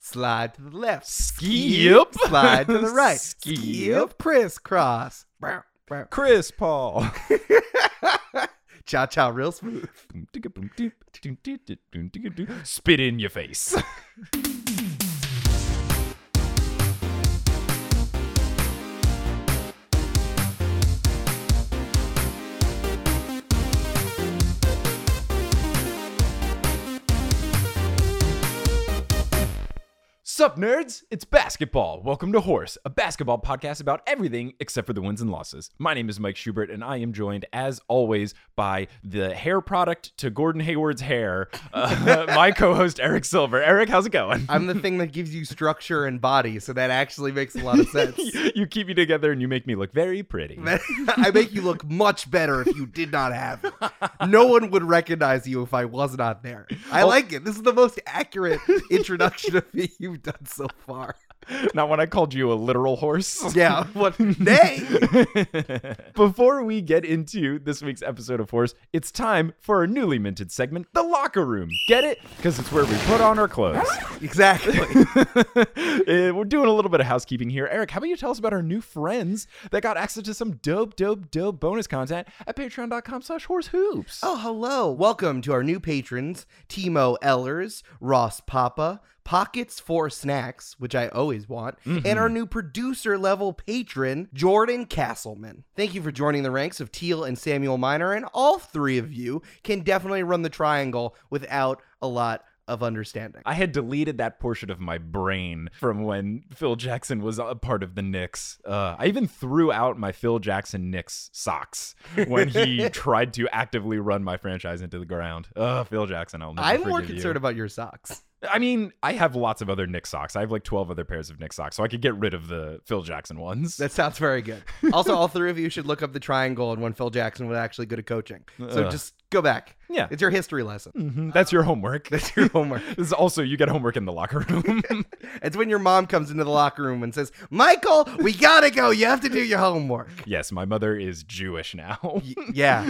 Slide to the left. Skip. Slide to the right. Skip. Crisscross. Chris Paul. Cha cha, real smooth. Spit in your face. Sup, nerds? It's basketball. Welcome to Horse, a basketball podcast about everything except for the wins and losses. My name is Mike Schubert, and I am joined, as always, by the hair product to Gordon Hayward's hair, my co-host, Eric Silver. Eric, how's it going? I'm the thing that gives you structure and body, so that actually makes a lot of sense. You keep me together, and you make me look very pretty. I make you look much better if you did not have it. No one would recognize you if I was not there. I like it. This is the most accurate introduction of me you've done so far. Not when I called you a literal horse. Yeah, what? Nay. Before we get into this week's episode of Horse, it's time for our newly minted segment, The Locker Room. Get it? Because it's where we put on our clothes. Exactly. We're doing a little bit of housekeeping here. Eric, how about you tell us about our new friends that got access to some dope bonus content at patreon.com/horsehoops. Oh, hello. Welcome to our new patrons, Timo Ellers, Ross Papa, Pockets for Snacks, which I always want, and our new producer level patron, Jordan Castleman. Thank you for joining the ranks of Teal and Samuel Miner, and all three of you can definitely run the triangle without a lot of understanding. I had deleted that portion of my brain from when Phil Jackson was a part of the Knicks. I even threw out my Phil Jackson Knicks socks when he tried to actively run my franchise into the ground. Phil Jackson, I'll never I'm forgive more you. concerned about your socks. I mean, I have lots of other Knicks socks. I have like 12 other pairs of Knicks socks, so I could get rid of the Phil Jackson ones. That sounds very good. Also, all three of you should look up the triangle and when Phil Jackson was actually good at coaching. So just go back. Yeah. It's your history lesson. That's your homework. That's your homework. This is also, you get homework in the locker room. It's when your mom comes into the locker room and says, Michael, we gotta go. You have to do your homework. Yes, my mother is Jewish now. Yeah.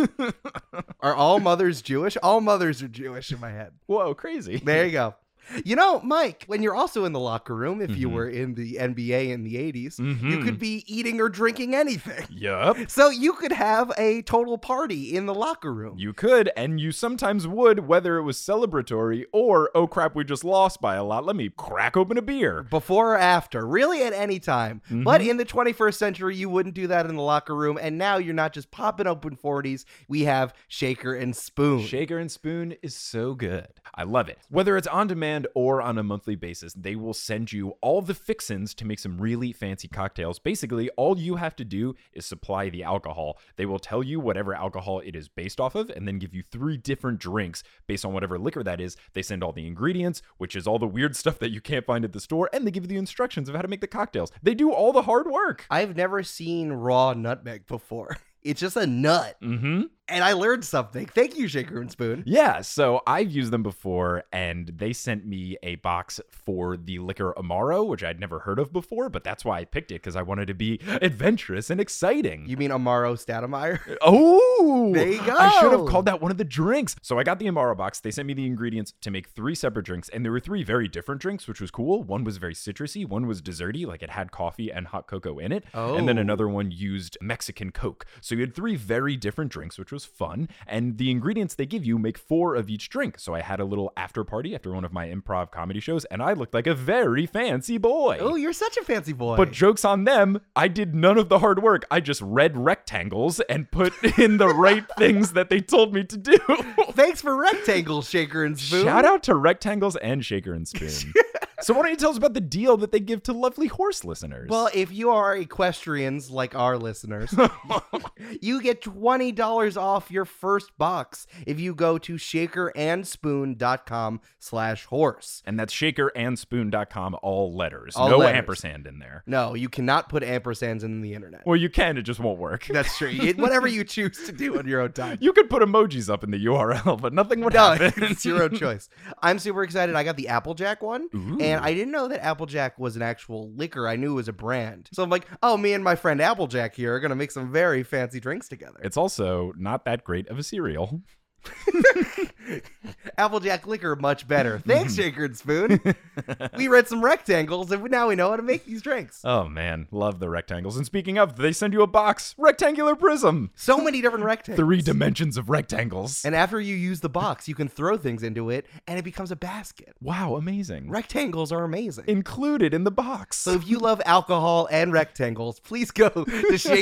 Are all mothers Jewish? All mothers are Jewish in my head. Whoa, crazy. There you go. You know, Mike, when you're also in the locker room, if you were in the NBA in the 80s, you could be eating or drinking anything. Yup. So you could have a total party in the locker room. You could, and you sometimes would, whether it was celebratory or, oh crap, we just lost by a lot. Let me crack open a beer. Before or after, really at any time. But in the 21st century, you wouldn't do that in the locker room. And now you're not just popping open 40s. We have Shaker and Spoon. Shaker and Spoon is so good. I love it. Whether it's on demand or on a monthly basis, they will send you all the fixins to make some really fancy cocktails. Basically, all you have to do is supply the alcohol. They will tell you whatever alcohol it is based off of and then give you 3 different drinks based on whatever liquor that is. They send all the ingredients, which is all the weird stuff that you can't find at the store, and they give you the instructions of how to make the cocktails. They do all the hard work. I've never seen raw nutmeg before. It's just a nut. And I learned something. Thank you, Shaker and Spoon. Yeah, so I've used them before, and they sent me a box for the liquor Amaro, which I'd never heard of before, but that's why I picked it, because I wanted to be adventurous and exciting. You mean Amaro Stoudemire? Oh! There you go. I should have called that one of the drinks. So I got the Amaro box. They sent me the ingredients to make 3 separate drinks, and there were 3 very different drinks, which was cool. One was very citrusy, one was desserty, like it had coffee and hot cocoa in it, and then another one used Mexican Coke. So you had 3 very different drinks, which was fun, and the ingredients they give you make 4 of each drink. So I had a little after party after one of my improv comedy shows, and I looked like a very fancy boy. Oh, you're such a fancy boy. But joke's on them. I did none of the hard work. I just read rectangles and put in the right things that they told me to do. Thanks for rectangles, Shaker and Spoon. Shout out to rectangles and Shaker and Spoon. So why don't you tell us about the deal that they give to lovely horse listeners? Well, if you are equestrians like our listeners, you get $20 off your first box if you go to shakerandspoon.com/horse. And that's shakerandspoon.com, all letters. All no letters. ampersand in there. No, you cannot put ampersands in the internet. Well, you can, it just won't work. That's true. Whatever you choose to do on your own time. You could put emojis up in the URL, but nothing would No, happen. it's your own choice. I'm super excited. I got the Applejack one, and I didn't know that Applejack was an actual liquor. I knew it was a brand. So I'm like, oh, me and my friend Applejack here are going to make some very fancy drinks together. It's also not that great of a cereal. Applejack liquor, much better. Thanks, Shaker and Spoon. We read some rectangles, and now we know how to make these drinks. Oh, man. Love the rectangles. And speaking of, they send you a box. Rectangular prism. So many different rectangles. 3 dimensions of rectangles. And after you use the box, you can throw things into it, and it becomes a basket. Wow, amazing. Rectangles are amazing. Included in the box. So if you love alcohol and rectangles, please go to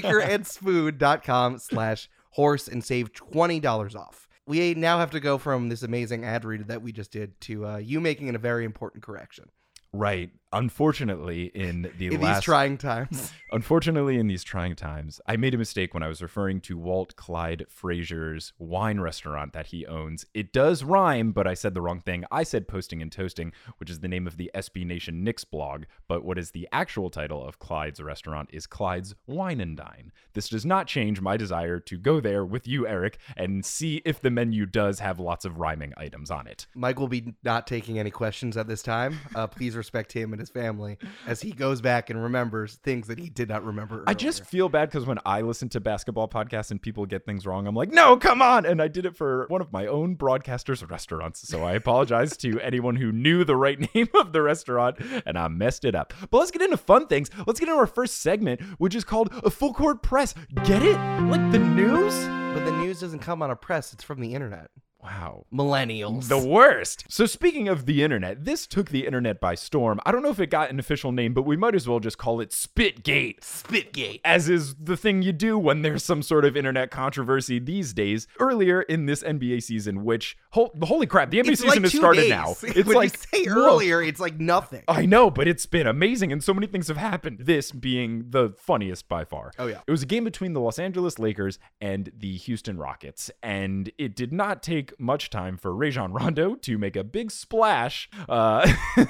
shakerandspoon.com/horse and save $20 off. We now have to go from this amazing ad read that we just did to you making a very important correction. Right. Unfortunately, in these trying times. Unfortunately, in these trying times, I made a mistake when I was referring to Walt Clyde Frazier's wine restaurant that he owns. It does rhyme, but I said the wrong thing. I said Posting and Toasting, which is the name of the SB Nation Knicks blog, but what is the actual title of Clyde's restaurant is Clyde's Wine and Dine. This does not change my desire to go there with you, Eric, and see if the menu does have lots of rhyming items on it. Mike will be not taking any questions at this time. Please respect him and his family as he goes back and remembers things that he did not remember earlier. I just feel bad because when I listen to basketball podcasts and people get things wrong, I'm like, no, come on. And I did it for one of my own broadcasters' restaurants. So I apologize to anyone who knew the right name of the restaurant and I messed it up. But let's get into fun things. Let's get into our first segment, which is called a Full Court Press. Get it? Like the news? But the news doesn't come on a press. It's from the internet. Wow. Millennials. The worst. So speaking of the internet, this took the internet by storm. I don't know if it got an official name, but we might as well just call it Spitgate. Spitgate. As is the thing you do when there's some sort of internet controversy these days. Earlier in this NBA season, which, holy crap, the NBA season has started now. It's when like, you say earlier, it's like nothing. I know, but it's been amazing and so many things have happened. This being the funniest by far. Oh, yeah. It was a game between the Los Angeles Lakers and the Houston Rockets, and it did not take much time for Rajon Rondo to make a big splash. I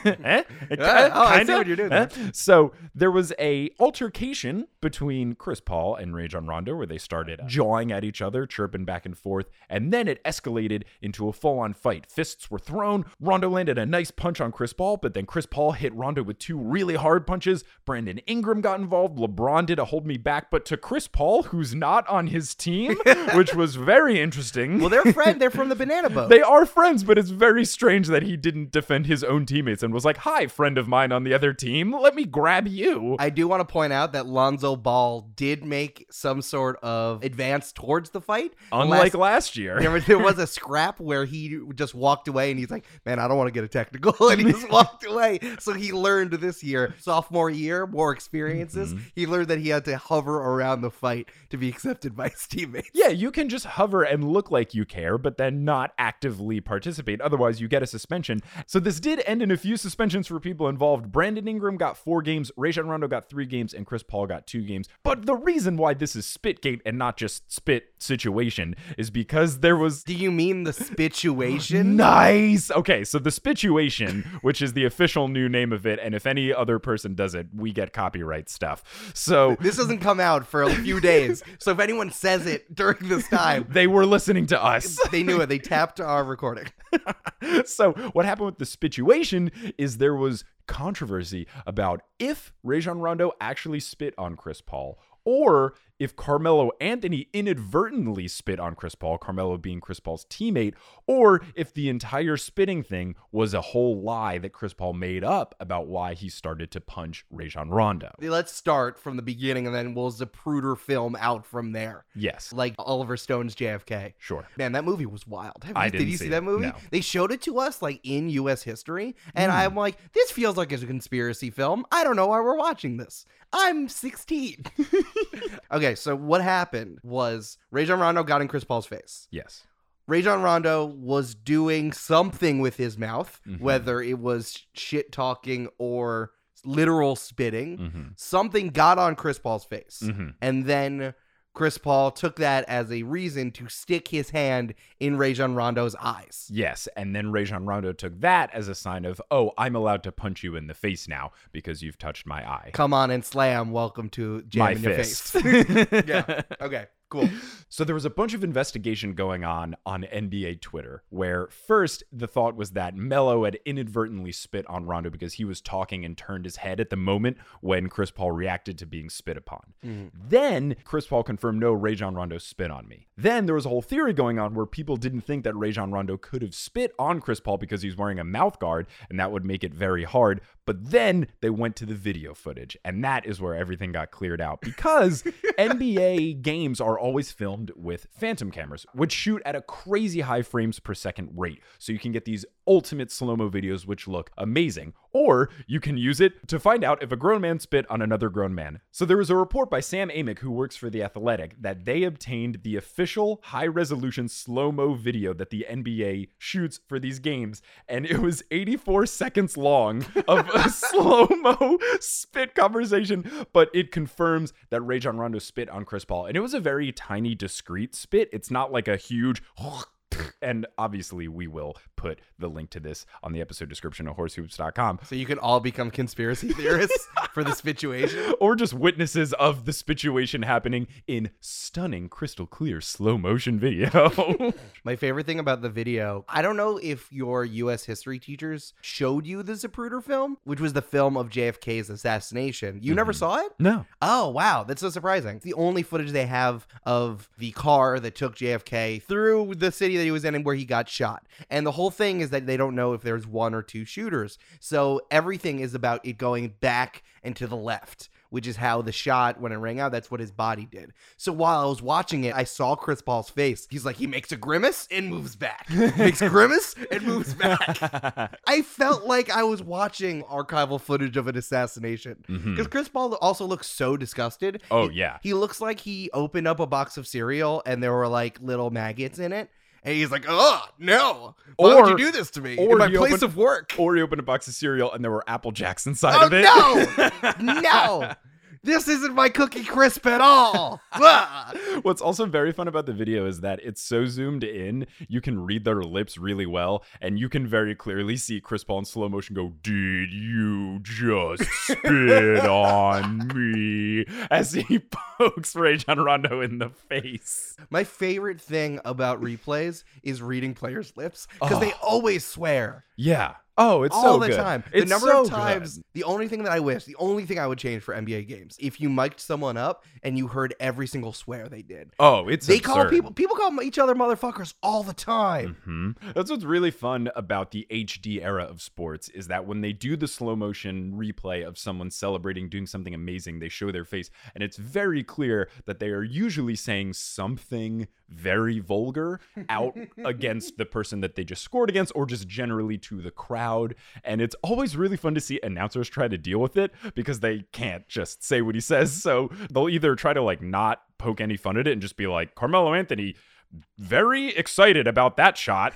see what you're doing there. So there was a altercation between Chris Paul and Rajon Rondo where they started jawing at each other, chirping back and forth, and then it escalated into a full-on fight. Fists were thrown. Rondo landed a nice punch on Chris Paul, but then Chris Paul hit Rondo with 2 really hard punches. Brandon Ingram got involved. LeBron did a hold me back, but to Chris Paul, who's not on his team, which was very interesting. Well, they're from the Banana Boat. They are friends, but it's very strange that he didn't defend his own teammates and was like, hi, friend of mine on the other team, let me grab you. I do want to point out that Lonzo Ball did make some sort of advance towards the fight. Unlike last year. There was a scrap where he just walked away and he's like, man, I don't want to get a technical. And he just walked away. So he learned this year, sophomore year, more experiences. Mm-hmm. He learned that he had to hover around the fight to be accepted by his teammates. Yeah, you can just hover and look like you care, but then not actively participate. Otherwise, you get a suspension. So this did end in a few suspensions for people involved. Brandon Ingram got 4 games, Rajon Rondo got 3 games, and Chris Paul got 2 games. But the reason why this is Spitgate and not just spit situation is because there was... Do you mean the Spituation? Nice! Okay, so the Spituation, which is the official new name of it, and if any other person does it, we get copyright stuff. So... This doesn't come out for a few days, so if anyone says it during this time... They were listening to us. They knew it. They tapped our recording. So what happened with the Spituation is there was controversy about if Rajon Rondo actually spit on Chris Paul or if Carmelo Anthony inadvertently spit on Chris Paul, Carmelo being Chris Paul's teammate, or if the entire spitting thing was a whole lie that Chris Paul made up about why he started to punch Rajon Rondo. Let's start from the beginning and then we'll Zapruder film out from there. Yes. Like Oliver Stone's JFK. Sure. Man, that movie was wild. Did you see that movie? No. They showed it to us like in U.S. history, and I'm like, this feels like it's a conspiracy film. I don't know why we're watching this. I'm 16. Okay, so what happened was Rajon Rondo got in Chris Paul's face. Yes. Rajon Rondo was doing something with his mouth, whether it was shit talking or literal spitting. Something got on Chris Paul's face. And then Chris Paul took that as a reason to stick his hand in Rajon Rondo's eyes. Yes, and then Rajon Rondo took that as a sign of, oh, I'm allowed to punch you in the face now because you've touched my eye. Come on and slam. Welcome to Jam my in Your fist. Face. Yeah. Okay. Cool. So there was a bunch of investigation going on NBA Twitter, where first the thought was that Melo had inadvertently spit on Rondo because he was talking and turned his head at the moment when Chris Paul reacted to being spit upon. Then Chris Paul confirmed, no, Rajon Rondo spit on me. Then there was a whole theory going on where people didn't think that Rajon Rondo could have spit on Chris Paul because he's wearing a mouth guard, and that would make it very hard. But then they went to the video footage, and that is where everything got cleared out, because NBA games are always filmed with phantom cameras, which shoot at a crazy high frames per second rate. So you can get these ultimate slow-mo videos which look amazing. Or you can use it to find out if a grown man spit on another grown man. So there was a report by Sam Amick, who works for The Athletic, that they obtained the official high-resolution slow-mo video that the NBA shoots for these games, and it was 84 seconds long of a slow-mo spit conversation, but it confirms that Rajon Rondo spit on Chris Paul. And it was a very tiny, discreet spit. It's not like a huge... And obviously, we will put the link to this on the episode description at horsehoops.com. So you can all become conspiracy theorists for the situation? Or just witnesses of the situation happening in stunning, crystal clear, slow motion video. My favorite thing about the video, I don't know if your U.S. history teachers showed you the Zapruder film, which was the film of JFK's assassination. You never saw it? No. Oh, wow. That's so surprising. It's the only footage they have of the car that took JFK through the city that he was in and where he got shot. And the whole thing is that they don't know if there's one or two shooters. So everything is about it going back and to the left, which is how the shot, when it rang out, that's what his body did. So while I was watching it, I saw Chris Paul's face. He's like, he makes a grimace and moves back. Makes a grimace and moves back. I felt like I was watching archival footage of an assassination. Because Chris Paul also looks so disgusted. Oh, yeah. He looks like he opened up a box of cereal and there were like little maggots in it. And he's like, oh, no. Why would you do this to me in my place of work? Or he opened a box of cereal and there were Apple Jacks inside of it. No! No! This isn't my Cookie Crisp at all. What's also very fun about the video is that it's so zoomed in, you can read their lips really well, and you can very clearly see Chris Paul in slow motion go, did you just spit on me? As he pokes Rajon Rondo in the face. My favorite thing about replays is reading players' lips, because they always swear. Yeah. Oh, it's all so the good. time. It's the number so of times, good. the only thing I would change for NBA games, if you mic'd someone up and you heard every single swear they did. Oh, it's they absurd. call people call each other motherfuckers all the time. That's what's really fun about the HD era of sports, is that when they do the slow motion replay of someone celebrating, doing something amazing, they show their face, and it's very clear that they are usually saying something very vulgar out against the person that they just scored against, or just generally to the crowd. And it's always really fun to see announcers try to deal with it, because they can't just say what he says. So they'll either try to like not poke any fun at it and just be like, Carmelo Anthony, very excited about that shot.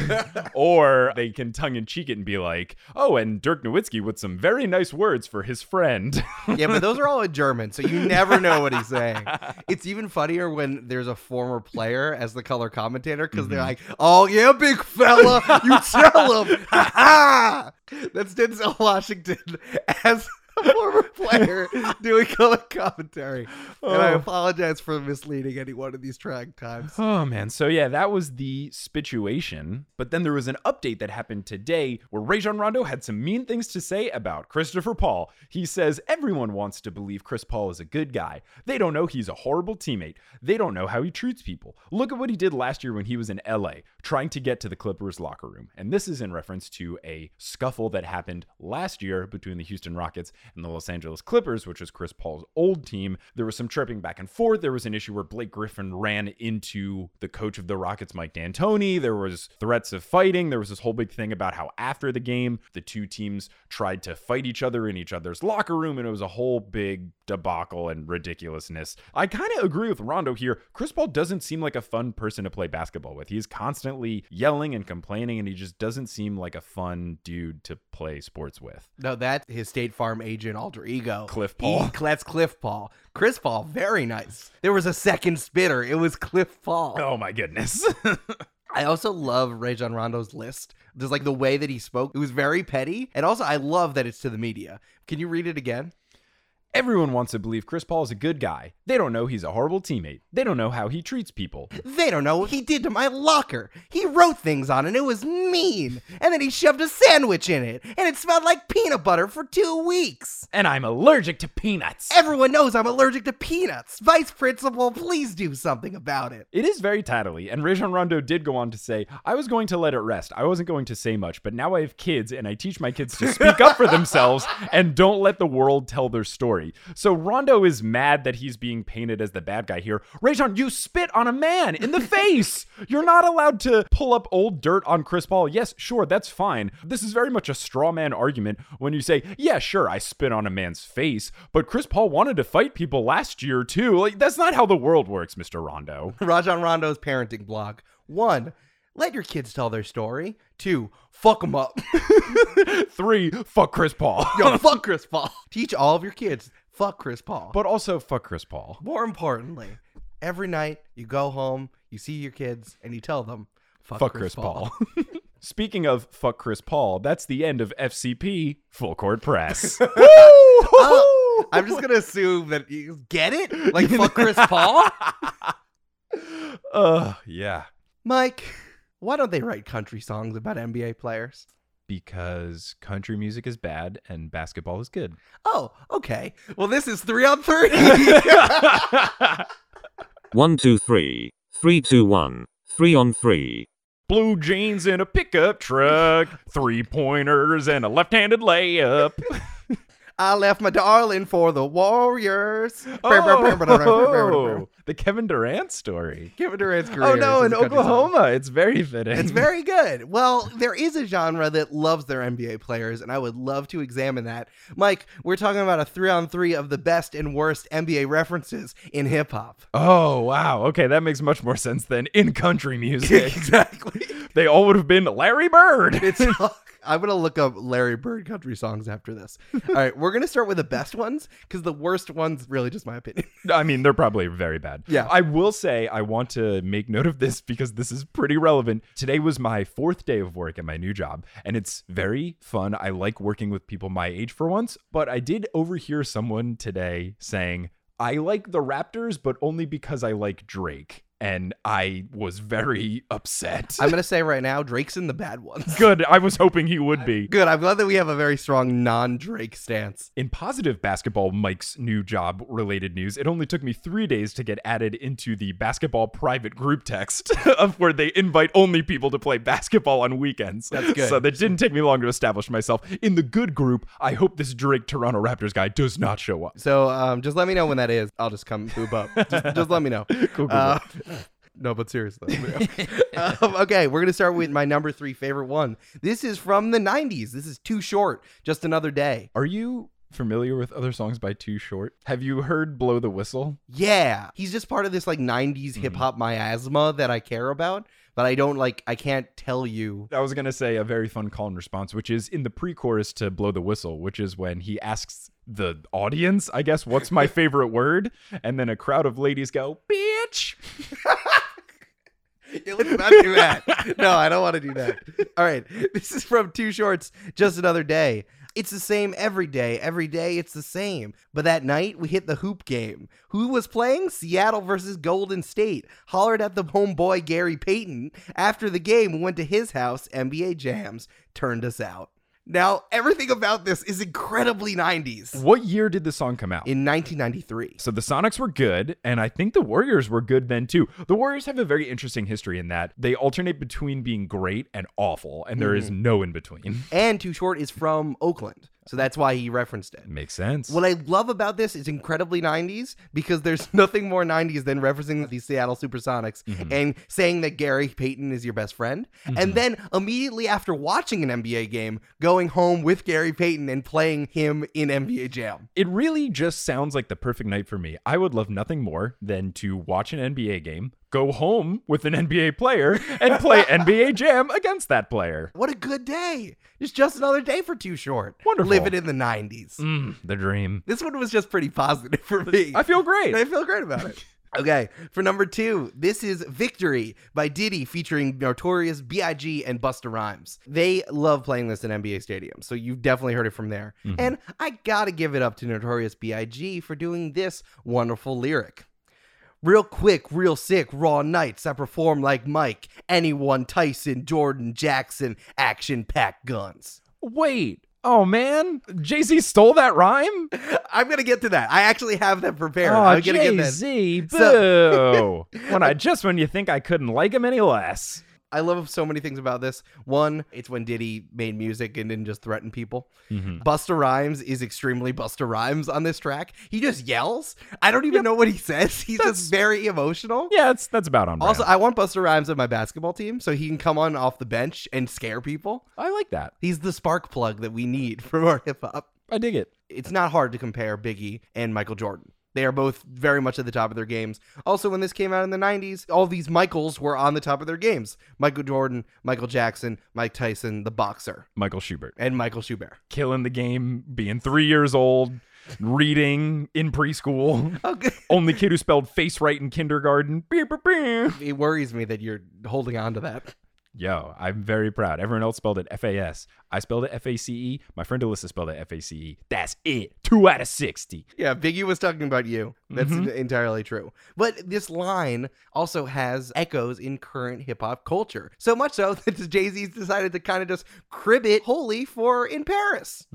Or they can tongue-in-cheek it and be like, oh, and Dirk Nowitzki with some very nice words for his friend. Yeah, but those are all in German, so you never know what he's saying. It's even funnier when there's a former player as the color commentator, because they're like, oh yeah, big fella, you tell him. Ha ha! That's Denzel Washington as a former player doing color commentary. And I apologize for misleading anyone in these trying times. Oh, man. So, yeah, that was the situation. But then there was an update that happened today where Rajon Rondo had some mean things to say about Christopher Paul. He says, everyone wants to believe Chris Paul is a good guy. They don't know he's a horrible teammate. They don't know how he treats people. Look at what he did last year when he was in LA, trying to get to the Clippers locker room. And this is in reference to a scuffle that happened last year between the Houston Rockets and the Los Angeles Clippers, which was Chris Paul's old team. There was some tripping back and forth. There was an issue where Blake Griffin ran into the coach of the Rockets, Mike D'Antoni. There was threats of fighting. There was this whole big thing about how after the game, the two teams tried to fight each other in each other's locker room, and it was a whole big debacle and ridiculousness. I kind of agree with Rondo here. Chris Paul doesn't seem like a fun person to play basketball with. He's constantly yelling and complaining, and he just doesn't seem like a fun dude to play sports with. No, that's his State Farm agent alter ego. Cliff Paul. That's Cliff Paul. Chris Paul, very nice. There was a second spitter. It was Cliff Paul. Oh my goodness. I also love Rajon Rondo's list. Just like the way that he spoke. It was very petty. And also I love that it's to the media. Can you read it again? Everyone wants to believe Chris Paul is a good guy. They don't know he's a horrible teammate. They don't know how he treats people. They don't know what he did to my locker. He wrote things on it and it was mean. And then he shoved a sandwich in it and it smelled like peanut butter for 2 weeks. And I'm allergic to peanuts. Everyone knows I'm allergic to peanuts. Vice Principal, please do something about it. It is very tattly, and Rajon Rondo did go on to say, I was going to let it rest. I wasn't going to say much, but now I have kids and I teach my kids to speak up for themselves and don't let the world tell their story. So Rondo is mad that he's being painted as the bad guy here. Rajon, you spit on a man in the face. You're not allowed to pull up old dirt on Chris Paul. Yes, sure, that's fine. This is very much a straw man argument when you say, yeah, sure, I spit on a man's face, but Chris Paul wanted to fight people last year too. Like, that's not how the world works, Mr. Rondo. Rajon Rondo's parenting blog. 1, let your kids tell their story. 2, fuck them up. 3, fuck Chris Paul. Yo, fuck Chris Paul. Teach all of your kids, fuck Chris Paul. But also fuck Chris Paul. More importantly, every night you go home, you see your kids, and you tell them, fuck Chris Paul. Speaking of fuck Chris Paul, that's the end of FCP Full Court Press. I'm just going to assume that you get it? Like, fuck Chris Paul? Yeah. Mike, why don't they write country songs about NBA players? Because country music is bad and basketball is good. Oh, okay. Well, this is 3 on 3. 1, 2, 3. 3, 2, 1. 3 on 3. Blue jeans in a pickup truck, 3-pointers and a left-handed layup. I left my darling for the Warriors. Oh, the Kevin Durant story. Kevin Durant's career. Oh no, is in a country Oklahoma. song. It's very fitting. It's very good. Well, there is a genre that loves their NBA players, and I would love to examine that. Mike, we're talking about a 3 on 3 of the best and worst NBA references in hip hop. Oh, wow. Okay, that makes much more sense than in country music. Exactly. They all would have been Larry Bird. I'm going to look up Larry Bird country songs after this. All right, we're going to start with the best ones because the worst ones, really just my opinion. I mean, they're probably very bad. Yeah. I will say I want to make note of this because this is pretty relevant. Today was my 4th day of work at my new job, and it's very fun. I like working with people my age for once, but I did overhear someone today saying, I like the Raptors, but only because I like Drake. And I was very upset. I'm going to say right now, Drake's in the bad ones. Good. I was hoping he would be. Good. I'm glad that we have a very strong non-Drake stance. In positive basketball Mike's new job related news, it only took me 3 days to get added into the basketball private group text of where they invite only people to play basketball on weekends. That's good. So that didn't take me long to establish myself. In the good group, I hope this Drake Toronto Raptors guy does not show up. So just let me know when that is. I'll just come boob up. Just let me know. Cool. No, but seriously. Okay, we're going to start with my number 3 favorite one. This is from the 90s. This is Too Short, Just Another Day. Are you familiar with other songs by Too Short? Have you heard Blow the Whistle? Yeah. He's just part of this like 90s hip-hop miasma that I care about, but I can't tell you. I was going to say a very fun call and response, which is in the pre-chorus to Blow the Whistle, which is when he asks the audience, I guess, what's my favorite word? And then a crowd of ladies go, bitch. Yeah, let's not do that. No, I don't want to do that. All right. This is from Too Short's Just Another Day. It's the same every day. Every day it's the same. But that night we hit the hoop game. Who was playing? Seattle versus Golden State. Hollered at the homeboy Gary Payton. After the game, we went to his house. NBA jams. Turned us out. Now, everything about this is incredibly 90s. What year did the song come out? In 1993. So the Sonics were good, and I think the Warriors were good then too. The Warriors have a very interesting history in that they alternate between being great and awful, and there is no in between. And Too Short is from Oakland, so that's why he referenced it. Makes sense. What I love about this is incredibly 90s because there's nothing more 90s than referencing the Seattle Supersonics and saying that Gary Payton is your best friend. And then immediately after watching an NBA game, going home with Gary Payton and playing him in NBA Jam. It really just sounds like the perfect night for me. I would love nothing more than to watch an NBA game, go home with an NBA player, and play NBA Jam against that player. What a good day. It's just another day for Too Short. Wonderful. Living in the 90s. The dream. This one was just pretty positive for me. I feel great. I feel great about it. Okay, for number 2, this is Victory by Diddy featuring Notorious B.I.G. and Busta Rhymes. They love playing this in NBA stadiums, so you've definitely heard it from there. And I gotta give it up to Notorious B.I.G. for doing this wonderful lyric. Real quick, real sick, raw nights. I perform like Mike, anyone, Tyson, Jordan, Jackson, action-packed guns. Wait. Oh, man. Jay-Z stole that rhyme? I'm going to get to that. I actually have that prepared. Oh, I'm gonna get that. Jay-Z, boo. When you think I couldn't like him any less. I love so many things about this. One, it's when Diddy made music and didn't just threaten people. Busta Rhymes is extremely Busta Rhymes on this track. He just yells. I don't even know what he says. He's just very emotional. Yeah, that's about on brand. Also, I want Busta Rhymes on my basketball team so he can come on off the bench and scare people. I like that. He's the spark plug that we need from our hip hop. I dig it. It's not hard to compare Biggie and Michael Jordan. They are both very much at the top of their games. Also, when this came out in the 90s, all these Michaels were on the top of their games. Michael Jordan, Michael Jackson, Mike Tyson, the boxer, Michael Schubert. and Michael Schubert. Killing the game, being 3 years old, reading in preschool. Okay. Only kid who spelled face right in kindergarten. Beep, beep, beep. It worries me that you're holding on to that. Yo, I'm very proud. Everyone else spelled it F-A-S. I spelled it F-A-C-E. My friend Alyssa spelled it F-A-C-E. That's it. 2 out of 60. Yeah, Biggie was talking about you. That's entirely true. But this line also has echoes in current hip-hop culture. So much so that Jay-Z's decided to kind of just crib it wholly for In Paris.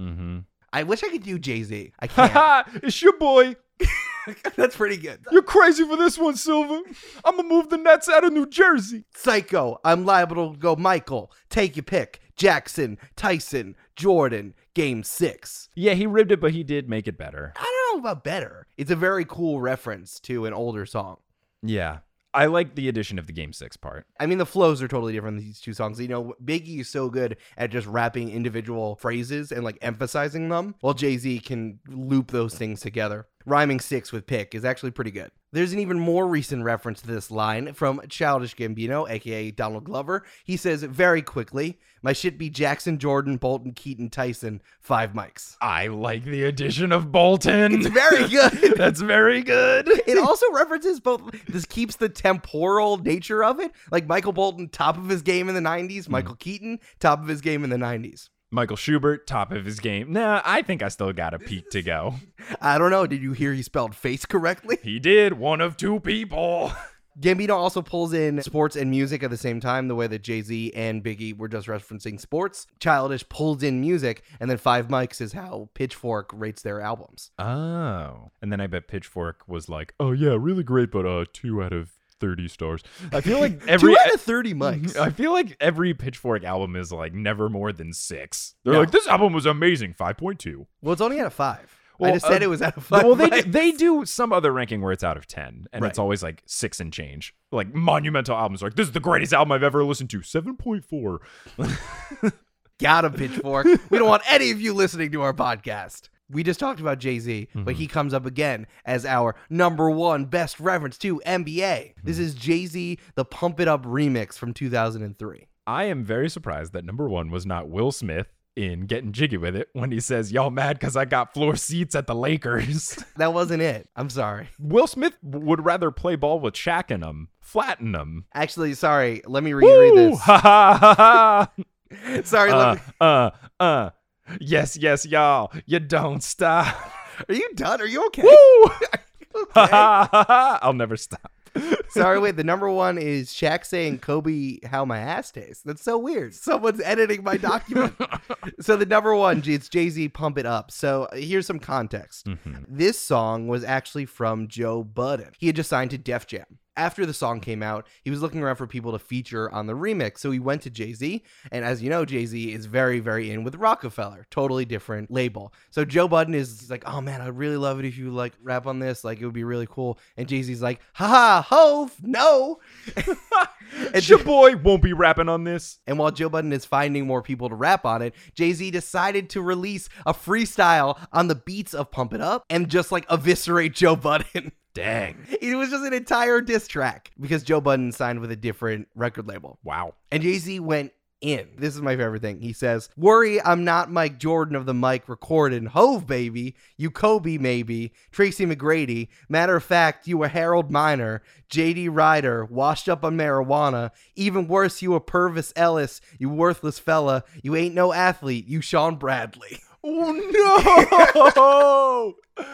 I wish I could do Jay-Z. I can't. Haha, it's your boy. That's pretty good. You're crazy for this one, Silver. I'm gonna move the Nets out of New Jersey. Psycho, I'm liable to go Michael. Take your pick. Jackson, Tyson, Jordan, Game 6. Yeah, he ribbed it, but he did make it better. I don't know about better. It's a very cool reference to an older song. Yeah. I like the addition of the Game 6 part. I mean, the flows are totally different in these two songs. You know, Biggie is so good at just rapping individual phrases and like emphasizing them, while Jay-Z can loop those things together. Rhyming 6 with pick is actually pretty good. There's an even more recent reference to this line from Childish Gambino, aka Donald Glover. He says very quickly, my shit be Jackson, Jordan, Bolton, Keaton, Tyson, 5 mics. I like the addition of Bolton. It's very good. That's very good. It also references both. This keeps the temporal nature of it. Like Michael Bolton, top of his game in the 90s. Michael Keaton, top of his game in the 90s. Michael Schubert, top of his game. Nah, I think I still got a peak to go. I don't know. Did you hear he spelled face correctly? He did. One of 2 people. Gambino also pulls in sports and music at the same time, the way that Jay-Z and Biggie were just referencing sports. Childish pulls in music, and then 5 mics is how Pitchfork rates their albums. Oh. And then I bet Pitchfork was like, oh yeah, really great, but 2 out of 30 stars. I feel like every 2 out of 30 mics. I feel like every Pitchfork album is like never more than 6. They're No. like, this album was amazing, 5.2. Well, it's only out of 5. Well, I just said it was out of 5. Well, mics. they do some other ranking where it's out of 10, and Right. it's always like 6 and change. Like monumental albums, like this is the greatest album I've ever listened to, 7.4. Got him, Pitchfork. We don't want any of you listening to our podcast. We just talked about Jay-Z, but he comes up again as our number 1 best reference to NBA. This is Jay-Z, the Pump It Up remix from 2003. I am very surprised that number 1 was not Will Smith in Getting Jiggy With It when he says, y'all mad because I got floor seats at the Lakers. That wasn't it. I'm sorry. Will Smith would rather play ball with Shaq in them, flatten them. Actually, sorry. Let me reread this. Ha ha ha ha. Sorry. Yes, y'all. You don't stop. Are you done? Are you okay? Woo! Okay. I'll never stop. Sorry, wait. The number 1 is Shaq saying, Kobe, how my ass tastes. That's so weird. Someone's editing my document. So the number 1, it's Jay-Z, Pump It Up. So here's some context. This song was actually from Joe Budden. He had just signed to Def Jam. After the song came out, he was looking around for people to feature on the remix, so he went to Jay-Z, and as you know, Jay-Z is very, very in with Rockefeller, totally different label. So Joe Budden is like, oh man, I'd really love it if you like rap on this, like it would be really cool, and Jay-Z's like, haha, Hove, no! And Your boy won't be rapping on this. And while Joe Budden is finding more people to rap on it, Jay-Z decided to release a freestyle on the beats of Pump It Up and just like eviscerate Joe Budden. Dang. It was just an entire diss track because Joe Budden signed with a different record label. Wow. And Jay-Z went in. This is my favorite thing. He says, worry, I'm not Mike Jordan of the mic recording. Hove, baby. You Kobe, maybe. Tracy McGrady. Matter of fact, you a Harold Miner. JD Ryder. Washed up on marijuana. Even worse, you a Purvis Ellis. You worthless fella. You ain't no athlete. You Sean Bradley. Oh, no.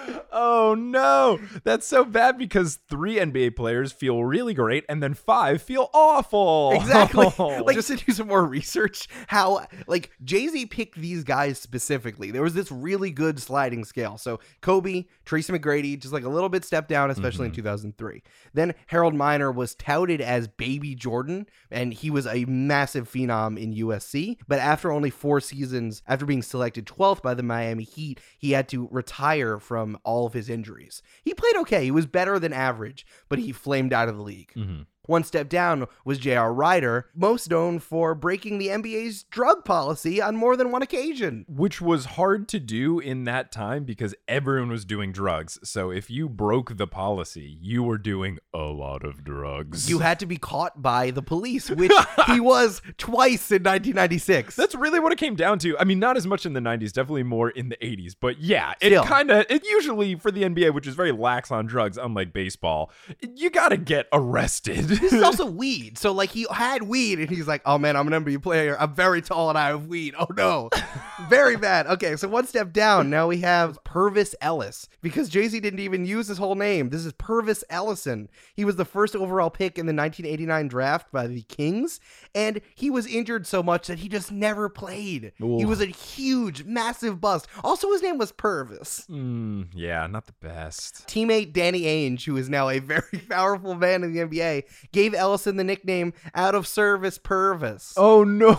Oh, no. That's so bad because 3 NBA players feel really great and then 5 feel awful. Exactly. Like, just to do some more research, how, like, Jay-Z picked these guys specifically. There was this really good sliding scale. So Kobe, Tracy McGrady, just like a little bit stepped down, especially in 2003. Then Harold Miner was touted as Baby Jordan, and he was a massive phenom in USC. But after only 4 seasons, after being selected 12th by the Miami Heat, he had to retire from all of his injuries. He played okay. He was better than average, but he flamed out of the league. One step down was J.R. Ryder, most known for breaking the NBA's drug policy on more than one occasion. Which was hard to do in that time because everyone was doing drugs. So if you broke the policy, you were doing a lot of drugs. You had to be caught by the police, which he was twice in 1996. That's really what it came down to. I mean, not as much in the 90s, definitely more in the 80s. But yeah, it usually for the NBA, which is very lax on drugs, unlike baseball, you got to get arrested. This is also weed. So, like, he had weed, and he's like, oh, man, I'm an NBA player. I'm very tall, and I have weed. Oh, no. Very bad. Okay, so one step down. Now we have Purvis Ellis, because Jay-Z didn't even use his whole name. This is Purvis Ellison. He was the first overall pick in the 1989 draft by the Kings, and he was injured so much that he just never played. Ooh. He was a huge, massive bust. Also, his name was Purvis. Yeah, not the best. Teammate Danny Ainge, who is now a very powerful man in the NBA, gave Ellison the nickname Out of Service Purvis. Oh,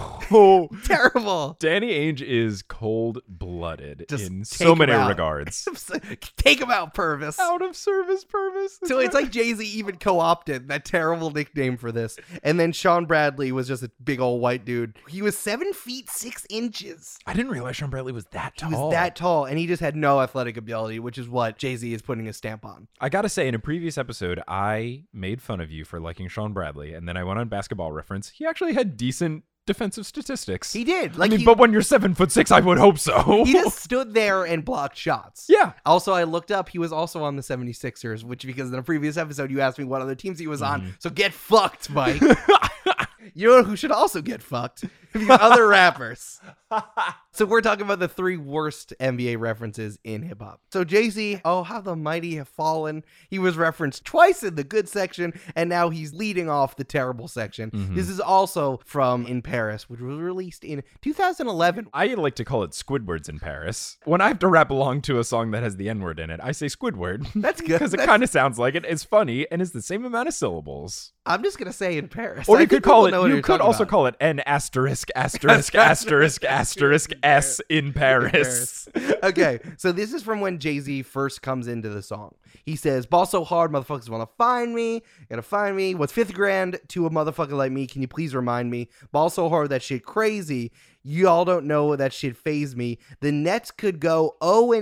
no. Terrible. Danny Ainge is cold-blooded Just in take so him many out. regards. Take him out, Purvis. Out of service Purvis. So it's like Jay-Z even co-opted that terrible nickname for this. And then Sean Bradley was just a big old white dude. He was 7 feet 6 inches. I didn't realize Sean Bradley was that tall. He was that tall, and he just had no athletic ability, which is what Jay-Z is putting his stamp on. I gotta say, in a previous episode, I made fun of you for liking Sean Bradley, and then I went on Basketball Reference. He actually had decent defensive statistics. He did. Like, but when you're 7'6", I would hope so. He just stood there and blocked shots. Yeah. Also, I looked up, he was also on the 76ers, which because in a previous episode, you asked me what other teams he was on. So get fucked, Mike. You know who should also get fucked? These other rappers. So we're talking about the 3 worst NBA references in hip hop. So Jay-Z, oh, how the mighty have fallen. He was referenced twice in the good section, and now he's leading off the terrible section. This is also from In Paris, which was released in 2011. I like to call it Squidward's in Paris. When I have to rap along to a song that has the N-word in it, I say Squidward. That's good. Because it kind of sounds like it. It's funny, and it's the same amount of syllables. I'm just going to say In Paris. Or you could call it, you could also call it N asterisk asterisk asterisk asterisk S in Paris. Okay, so this is from when Jay-Z first comes into the song. He says, ball so hard, motherfuckers want to find me. Gotta find me. What's 5th grand to a motherfucker like me? Can you please remind me? Ball so hard, that shit crazy. Y'all don't know that shit phased me. The Nets could go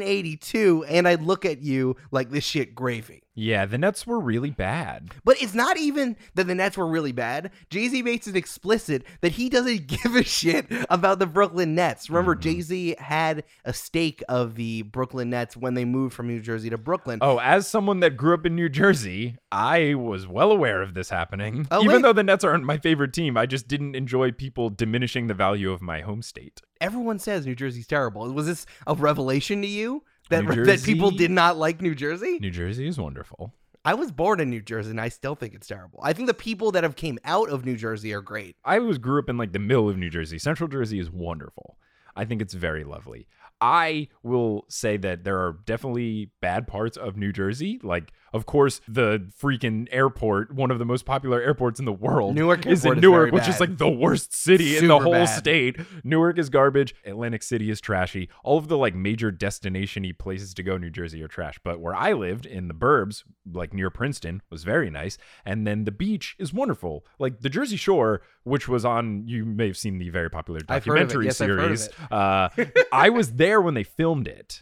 0-82, and I'd look at you like this shit gravy. Yeah, the Nets were really bad. But it's not even that the Nets were really bad. Jay-Z makes it explicit that he doesn't give a shit about the Brooklyn Nets. Remember, Jay-Z had a stake of the Brooklyn Nets when they moved from New Jersey to Brooklyn. Oh, as someone that grew up in New Jersey, I was well aware of this happening. Oh, Even though the Nets aren't my favorite team, I just didn't enjoy people diminishing the value of my home state. Everyone says New Jersey's terrible. Was this a revelation to you? That Jersey, people did not like New Jersey? New Jersey is wonderful. I was born in New Jersey, and I still think it's terrible. I think the people that have came out of New Jersey are great. I grew up in like the middle of New Jersey. Central Jersey is wonderful. I think it's very lovely. I will say that there are definitely bad parts of New Jersey. Like, of course, the freaking airport, one of the most popular airports in the world, Newark is in Airport Newark, is which very is bad. like the worst city in the Super whole bad. state. Newark is garbage. Atlantic City is trashy. All of the like major destination-y places to go in New Jersey are trash. But where I lived in the burbs, like near Princeton, was very nice. And then the beach is wonderful. Like the Jersey Shore, which was on, you may have seen the very popular I've heard of it. documentary Yes, I've heard of series. I was there when they filmed it.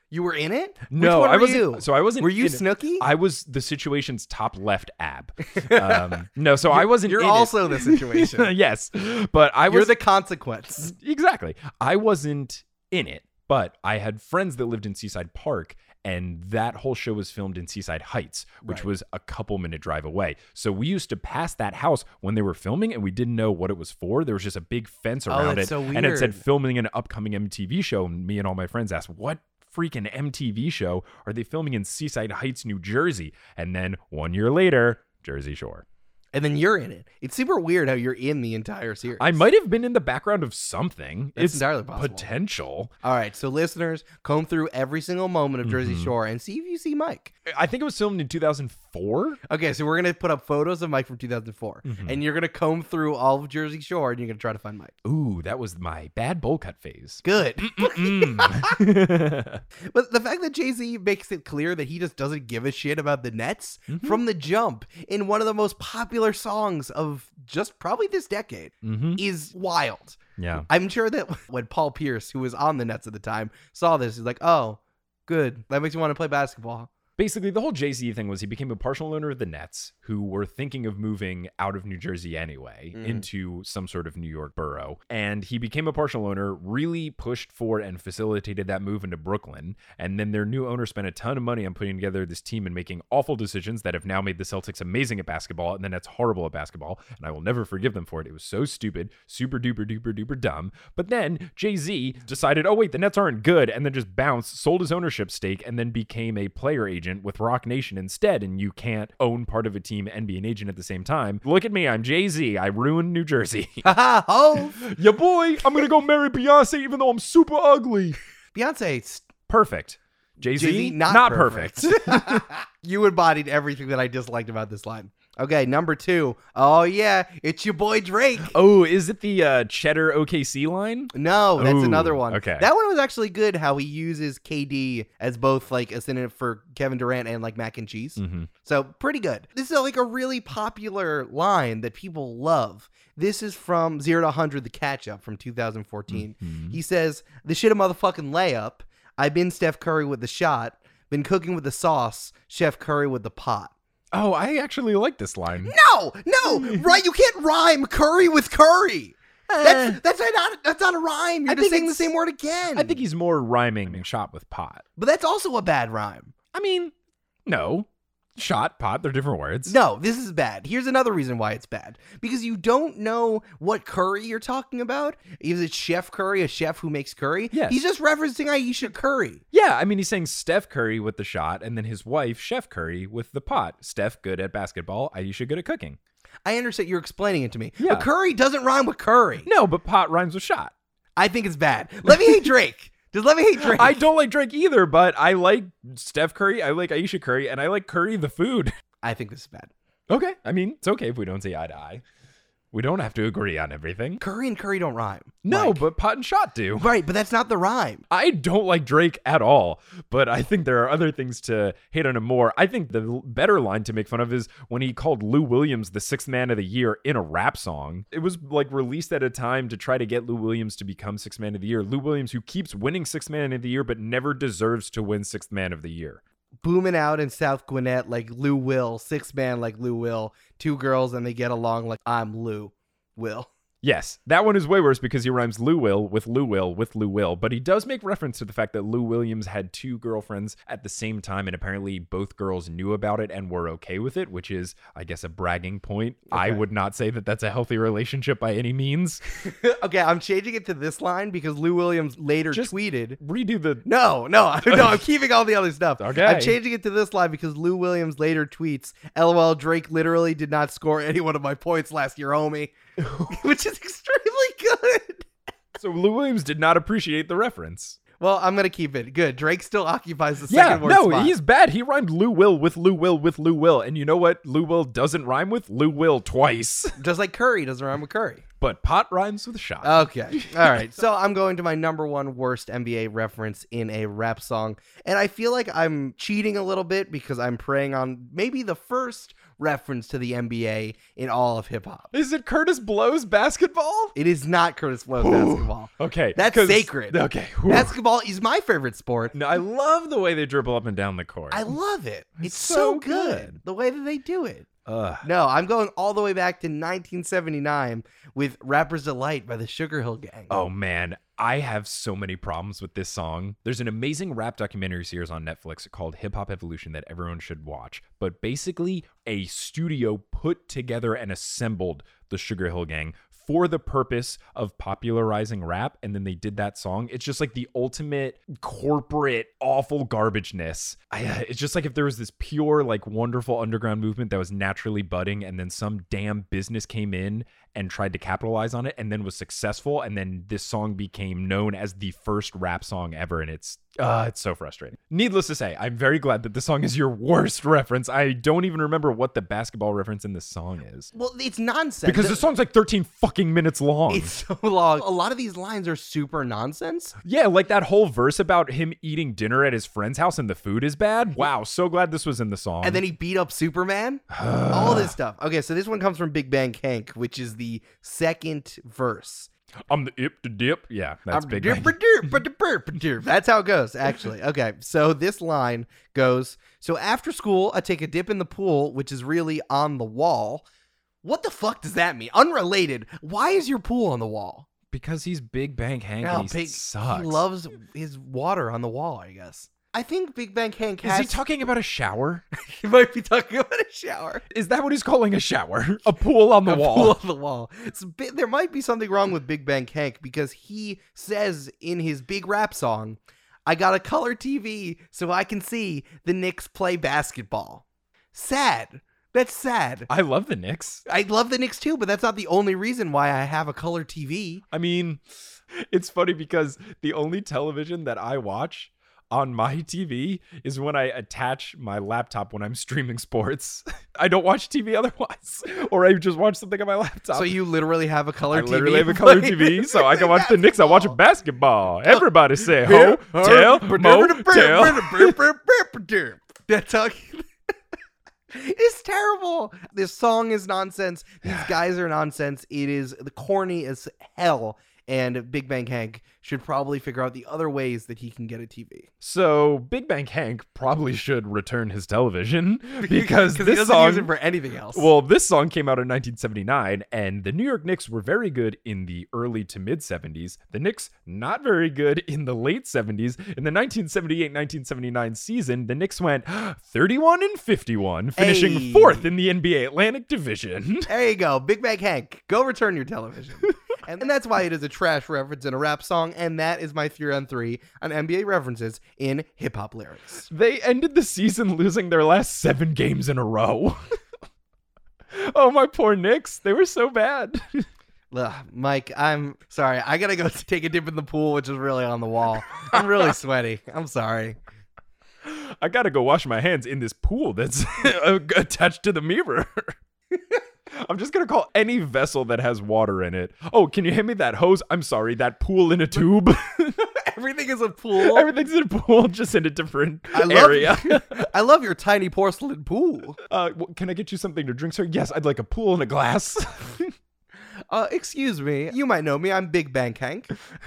You were in it? No, Which one I were wasn't. you? So I wasn't. Were you in it. Snooki? I was the situation's top left ab. No, so I wasn't. You're in also the situation. it. Yes, but I was You're the consequence. exactly. I wasn't in it, but I had friends that lived in Seaside Park. And that whole show was filmed in Seaside Heights, which Right. was a couple-minute drive away. So we used to pass that house when they were filming, and we didn't know what it was for. There was just a big fence around that's it, so and it said weird. filming an upcoming MTV show. And me and all my friends asked, "What freaking MTV show are they filming in Seaside Heights, New Jersey?" And then 1 year later, Jersey Shore. And then you're in it. It's super weird how you're in the entire series. I might have been in the background of something. That's It's entirely possible. potential. All right, so listeners, comb through every single moment of Jersey Mm-hmm. Shore and see if you see Mike. I think it was filmed in 2004. Okay, so we're going to put up photos of Mike from 2004. Mm-hmm. And you're going to comb through all of Jersey Shore and you're going to try to find Mike. Ooh, that was my bad bowl cut phase. Good. Mm. But the fact that Jay-Z makes it clear that he just doesn't give a shit about the Nets Mm-hmm. from the jump in one of the most popular songs of just probably this decade Mhm. is wild. Yeah. I'm sure that when Paul Pierce, who was on the Nets at the time, saw this, he's like, oh, good. That makes me want to play basketball. Basically, the whole Jay-Z thing was he became a partial owner of the Nets, who were thinking of moving out of New Jersey anyway, into some sort of New York borough. And he became a partial owner, really pushed for and facilitated that move into Brooklyn. And then their new owner spent a ton of money on putting together this team and making awful decisions that have now made the Celtics amazing at basketball, and the Nets horrible at basketball. And I will never forgive them for it. It was so stupid, super duper duper duper dumb. But then Jay-Z decided, oh wait, the Nets aren't good, and then just bounced, sold his ownership stake, and then became a player agent with Rock Nation instead. And you can't own part of a team and be an agent at the same time. Look at me, I'm Jay-Z. I ruined New Jersey. Haha, Hove. Ya boy, I'm gonna go marry Beyonce even though I'm super ugly. Beyonce, Perfect. Jay-Z, Jay-Z, not perfect. you embodied everything that I disliked about this line. Okay, number 2. Oh, yeah, it's your boy Drake. Oh, is it the Cheddar OKC line? No, that's Ooh, another one. okay. That one was actually good, how he uses KD as both like a synonym for Kevin Durant and like mac and cheese. Mm-hmm. So pretty good. This is like a really popular line that people love. This is from 0 to 100, the catch up from 2014. Mm-hmm. He says, the shit a motherfucking layup. I've been Steph Curry with the shot. Been cooking with the sauce. Chef Curry with the pot. Oh, I actually like this line. No, right? You can't rhyme curry with curry. That's not a rhyme. You're I just think saying the it's- same word again. I think he's more rhyming shot with pot. But that's also a bad rhyme. I mean, no. Shot, pot, they're different words. No, this is bad. Here's another reason why it's bad. Because you don't know what curry you're talking about. Is it Chef Curry, a chef who makes curry? Yes. He's just referencing Aisha Curry. Yeah, I mean, he's saying Steph Curry with the shot, and then his wife, Chef Curry, with the pot. Steph, good at basketball. Aisha, good at cooking. I understand you're explaining it to me. Yeah. But curry doesn't rhyme with curry. No, but pot rhymes with shot. I think it's bad. Let me hate Drake. Just let me hate Drake. I don't like Drake either, but I like Steph Curry, I like Aisha Curry, and I like Curry the food. I think this is bad. Okay, I mean, it's okay if we don't see eye to eye. We don't have to agree on everything. Curry and curry don't rhyme. No, Like- but pot and shot do. Right, but that's not the rhyme. I don't like Drake at all, but I think there are other things to hate on him more. I think the better line to make fun of is when he called Lou Williams the sixth man of the year in a rap song. It was like released at a time to try to get Lou Williams to become sixth man of the year. Lou Williams, who keeps winning sixth man of the year, but never deserves to win sixth man of the year. Booming out in South Gwinnett like Lou Will, 6-man like Lou Will, 2 girls and they get along like I'm Lou Will. Yes, that one is way worse because he rhymes Lou Will with Lou Will with Lou Will, but he does make reference to the fact that Lou Williams had 2 girlfriends at the same time, and apparently both girls knew about it and were okay with it, which is, I guess, a bragging point. I Okay. would not say that that's a healthy relationship by any means. Okay, I'm changing it to this line because Lou Williams later Just- tweeted. Redo the... No, I'm keeping all the other stuff. Okay. I'm changing it to this line because Lou Williams later tweets, LOL, Drake literally did not score any one of my points last year, homie. Which is extremely good. So Lou Williams did not appreciate the reference. Well, I'm going to keep it. Good. Drake still occupies the Yeah, second word no, spot. he's bad. He rhymed Lou Will with Lou Will with Lou Will, and you know what Lou Will doesn't rhyme with? Lou Will twice. Just like Curry doesn't rhyme with Curry. but pot rhymes with shot. Okay. All right. So I'm going to my number one worst NBA reference in a rap song. And I feel like I'm cheating a little bit because I'm preying on maybe the first reference to the NBA in all of hip hop. Is it Curtis Blow's basketball? It is not Curtis Blow's basketball. Okay. That's 'cause- sacred. Okay. Basketball is my favorite sport. No, I love the way they dribble up and down the court. I love it. It's so so good. good. The way that they do it. Ugh. No, I'm going all the way back to 1979 with Rapper's Delight by the Sugar Hill Gang. Oh man, I have so many problems with this song. There's an amazing rap documentary series on Netflix called Hip Hop Evolution that everyone should watch. But basically, a studio put together and assembled the Sugar Hill Gang for the purpose of popularizing rap, and then they did that song. It's just like the ultimate corporate awful garbageness. It's just like if there was this pure, like, wonderful underground movement that was naturally budding, and then some damn business came in and tried to capitalize on it and then was successful, and then this song became known as the first rap song ever, and it's so frustrating. Needless to say, I'm very glad that this song is your worst reference. I don't even remember what the basketball reference in this song is. Well, it's nonsense. Because the song's like 13 fucking minutes long. It's so long. A lot of these lines are super nonsense. Yeah, like that whole verse about him eating dinner at his friend's house and the food is bad. Wow, so glad this was in the song. And then he beat up Superman. All this stuff. Okay, so this one comes from Big Bang Hank, which is the second verse. I'm the ip to dip. Yeah, that's Big Bang. That's how it goes, actually. Okay, so this line goes, so after school, I take a dip in the pool, which is really on the wall. What the fuck does that mean? Unrelated. Why is your pool on the wall? Because he's Big Bang Hank and he sucks. He loves his water on the wall, I guess. I think Big Bang Hank Is has... he talking about a shower? He might be talking about a shower. Is that what he's calling a shower? A pool on the wall? Pool on the wall. There might be something wrong with Big Bang Hank because he says in his big rap song, I got a color TV so I can see the Knicks play basketball. Sad. That's sad. I love the Knicks. I love the Knicks too, but that's not the only reason why I have a color TV. I mean, it's funny because the only television that I watch on my TV is when I attach my laptop when I'm streaming sports. I don't watch TV otherwise, or I just watch something on my laptop. So you literally have a color TV? I literally have a color TV, so I can watch the Knicks. I watch basketball. Everybody say ho, tail, mo, tail. That's how... It's terrible. This song is nonsense. These guys are nonsense. It is corny as hell. And Big Bang Hank should probably figure out the other ways that he can get a TV. So Big Bang Hank probably should return his television because he this doesn't song use it for anything else. Well, this song came out in 1979, and the New York Knicks were very good in the early to mid 70s. The Knicks not very good in the late 70s. In the 1978-1979 season, the Knicks went 31-51, finishing fourth in the NBA Atlantic Division. There you go, Big Bang Hank. Go return your television. And that's why it is a trash reference in a rap song, and that is my 3 on 3 on NBA references in hip-hop lyrics. They ended the season losing their last 7 games in a row. Oh, my poor Knicks. They were so bad. Ugh, Mike, I'm sorry. I gotta go take a dip in the pool, which is really on the wall. I'm really sweaty. I'm sorry. I gotta go wash my hands in this pool that's attached to the mirror. I'm just going to call any vessel that has water in it. Oh, can you hand me that hose? I'm sorry, that pool in a tube. Everything is a pool. Everything's in a pool, just in a different area. I love your tiny porcelain pool. Can I get you something to drink, sir? Yes, I'd like a pool and a glass. Excuse me. You might know me. I'm Big Bang Hank.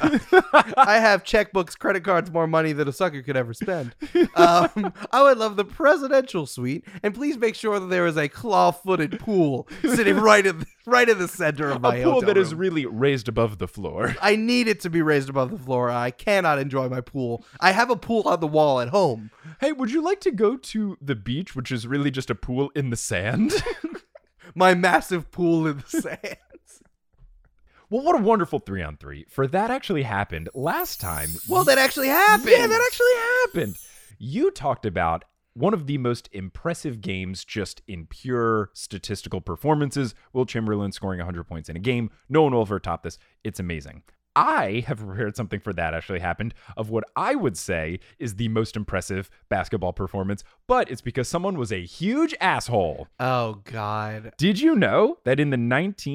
I have checkbooks, credit cards, more money than a sucker could ever spend. I would love the presidential suite, and please make sure that there is a claw-footed pool sitting right in the center of my hotel room. A pool that is room. really raised above the floor. I need it to be raised above the floor. I cannot enjoy my pool. I have a pool on the wall at home. Hey, would you like to go to the beach, which is really just a pool in the sand? My massive pool in the sand. Well, what a wonderful 3 on 3. For that actually happened last time. Well, that actually happened. Yeah, that actually happened. You talked about one of the most impressive games just in pure statistical performances. Will Chamberlain scoring 100 points in a game. No one will ever top this. It's amazing. I have prepared something for that actually happened of what I would say is the most impressive basketball performance, but it's because someone was a huge asshole. Oh, God. Did you know that in the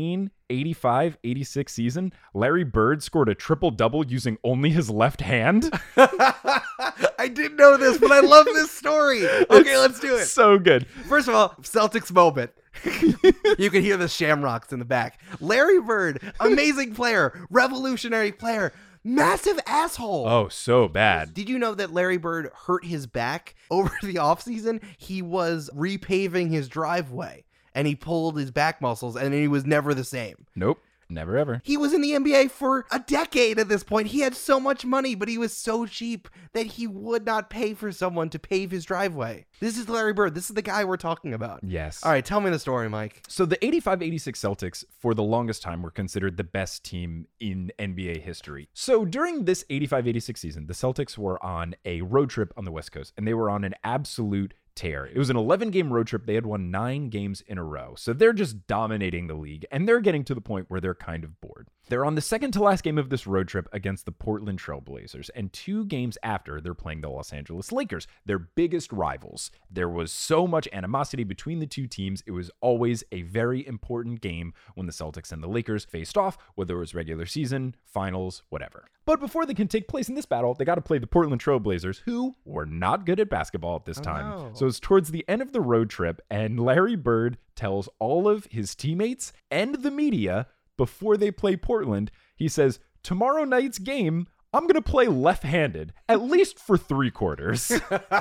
85-86 season, Larry Bird scored a triple-double using only his left hand. I didn't know this, but I love this story. Okay, let's do it. So good. First of all, Celtics moment. You can hear the shamrocks in the back. Larry Bird, amazing player, revolutionary player, massive asshole. Oh, so bad. Did you know that Larry Bird hurt his back over the offseason? He was repaving his driveway and he pulled his back muscles and he was never the same. Nope. Never ever. He was in the NBA for a decade at this point. He had so much money, but he was so cheap that he would not pay for someone to pave his driveway. This is Larry Bird. This is the guy we're talking about. Yes. All right, tell me the story, Mike. So the 85-86 Celtics, for the longest time, were considered the best team in NBA history. So during this 85-86 season, the Celtics were on a road trip on the West Coast, and they were on an absolute tear. It was an 11-game road trip. They had won 9 games in a row. So they're just dominating the league, and they're getting to the point where they're kind of bored. They're on the second to last game of this road trip against the Portland Trail Blazers, and 2 games after, they're playing the Los Angeles Lakers, their biggest rivals. There was so much animosity between the two teams. It was always a very important game when the Celtics and the Lakers faced off, whether it was regular season, finals, whatever. But before they can take place in this battle, they got to play the Portland Trail Blazers, who were not good at basketball at this time. No. So it's towards the end of the road trip, and Larry Bird tells all of his teammates and the media before they play Portland, he says, tomorrow night's game, I'm going to play left-handed, at least for 3 quarters.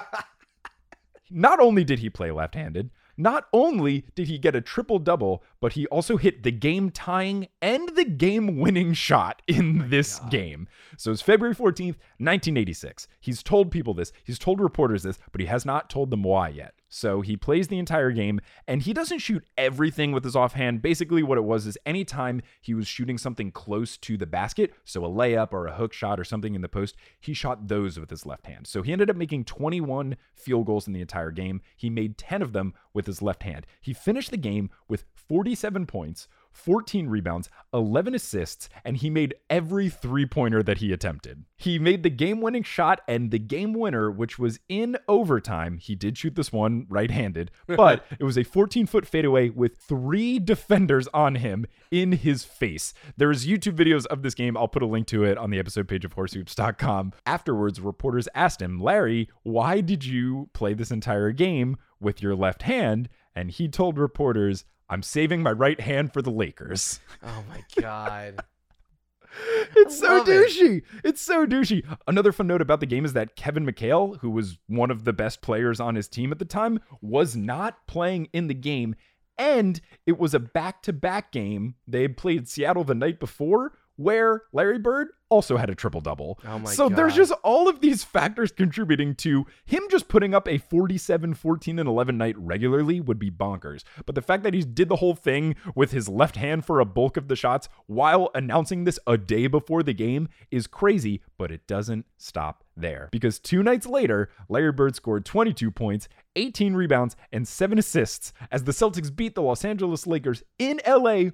Not only did he play left-handed, not only did he get a triple-double, but he also hit the game-tying and the game-winning shot in this game. So it's February 14th, 1986. He's told people this. He's told reporters this, but he has not told them why yet. So he plays the entire game, and he doesn't shoot everything with his offhand. Basically, what it was is anytime he was shooting something close to the basket, so a layup or a hook shot or something in the post, he shot those with his left hand. So he ended up making 21 field goals in the entire game. He made 10 of them with his left hand. He finished the game with 47 points, 14 rebounds, 11 assists, and he made every 3-pointer that he attempted. He made the game-winning shot and the game winner, which was in overtime. He did shoot this one right-handed, but it was a 14-foot fadeaway with 3 defenders on him in his face. There's YouTube videos of this game. I'll put a link to it on the episode page of horsehoops.com. Afterwards, reporters asked him, Larry, why did you play this entire game with your left hand? And he told reporters, I'm saving my right hand for the Lakers. Oh my God. It's so douchey. It's so douchey. Another fun note about the game is that Kevin McHale, who was one of the best players on his team at the time, was not playing in the game. And it was a back-to-back game. They had played Seattle the night before, where Larry Bird also had a triple-double. Oh my so God. there's just all of these factors contributing to him just putting up a 47, 14, and 11 night regularly would be bonkers. But the fact that he did the whole thing with his left hand for a bulk of the shots while announcing this a day before the game is crazy, but it doesn't stop there. Because 2 nights later, Larry Bird scored 22 points, 18 rebounds, and 7 assists as the Celtics beat the Los Angeles Lakers in LA